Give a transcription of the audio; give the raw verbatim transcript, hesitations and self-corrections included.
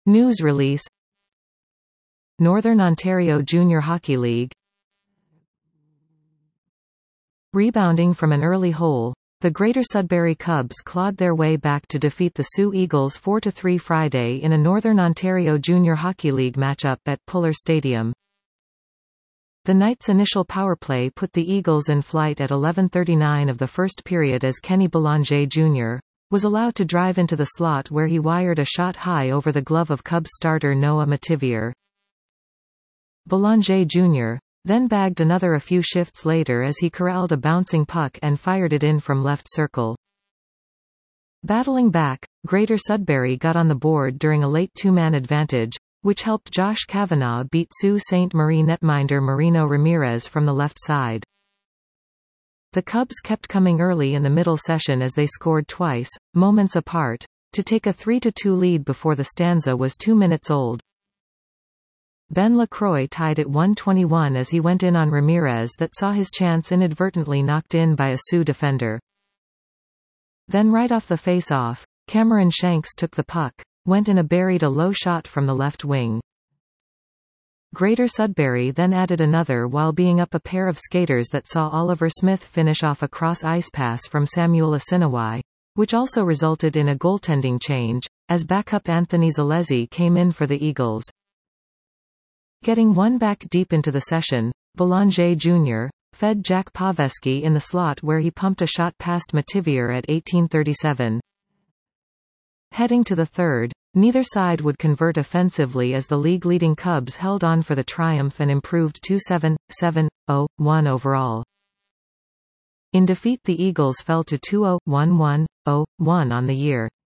News release. Northern Ontario Junior Hockey League. Rebounding from an early hole, the Greater Sudbury Cubs clawed their way back to defeat the Sioux Eagles four to three Friday in a Northern Ontario Junior Hockey League matchup at Puller Stadium. The Knights' initial power play put the Eagles in flight at eleven thirty-nine of the first period as Kenny Belanger Junior was allowed to drive into the slot where he wired a shot high over the glove of Cubs starter Noah Metivier. Belanger Junior then bagged another a few shifts later as he corralled a bouncing puck and fired it in from left circle. Battling back, Greater Sudbury got on the board during a late two-man advantage, which helped Josh Kavanagh beat Sault Ste. Marie netminder Marino Ramirez from the left side. The Cubs kept coming early in the middle session as they scored twice, moments apart, to take a three to two lead before the stanza was two minutes old. Ben Lacroix tied at one twenty-one as he went in on Ramirez that saw his chance inadvertently knocked in by a Sioux defender. Then right off the face-off, Cameron Shanks took the puck, went in a buried a low shot from the left wing. Greater Sudbury then added another while being up a pair of skaters that saw Oliver Smith finish off a cross-ice pass from Samuel Asinawai, which also resulted in a goaltending change, as backup Anthony Zalesi came in for the Eagles. Getting one back deep into the session, Belanger Junior fed Jack Paveski in the slot where he pumped a shot past Metivier at eighteen thirty-seven. Heading to the third, neither side would convert offensively as the league-leading Cubs held on for the triumph and improved to seven seven oh one overall. In defeat, the Eagles fell to two oh one one oh one on the year.